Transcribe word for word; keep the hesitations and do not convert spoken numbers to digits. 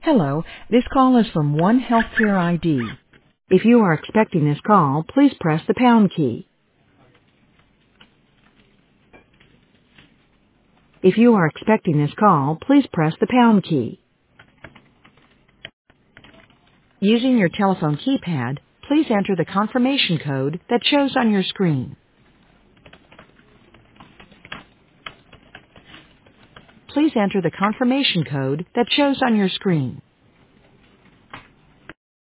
Hello, this call is from One Healthcare I D. If you are expecting this call, please press the pound key. If you are expecting this call, please press the pound key. Using your telephone keypad, please enter the confirmation code that shows on your screen. Please enter the confirmation code that shows on your screen.